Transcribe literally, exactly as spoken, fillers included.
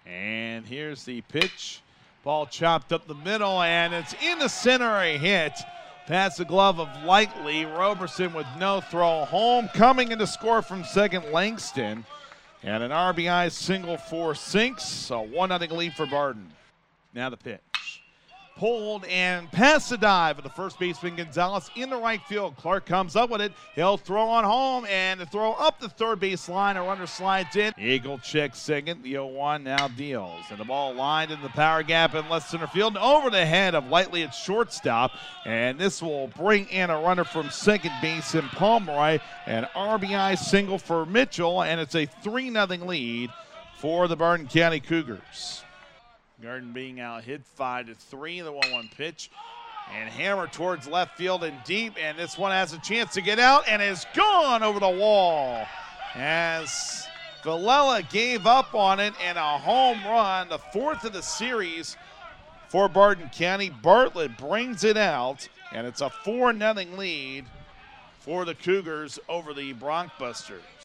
And here's the pitch. Ball chopped up the middle, and it's in the center, a hit. Past the glove of Lightly. Roberson with no throw home. Coming in to score from second, Langston. And an R B I single for Sinks. A one nothing lead for Barden. Now the pitch. Pulled and past the dive of the first baseman Gonzalez in the right field. Clark comes up with it. He'll throw on home, and the throw up the third base line. A runner slides in. Eagle checks second. The oh one now deals. And the ball lined in the power gap in left center field. And over the head of Lightly at shortstop. And this will bring in a runner from second base in Pomeroy. An R B I single for Mitchell. And it's a three nothing lead for the Barden County Cougars. Garden being out hit five to three. The one one pitch. And hammer towards left field and deep. And this one has a chance to get out and is gone over the wall. As Villela gave up on it and a home run. The fourth of the series for Barden County. Bartlett brings it out. And it's a four nothing lead for the Cougars over the Bronc Busters.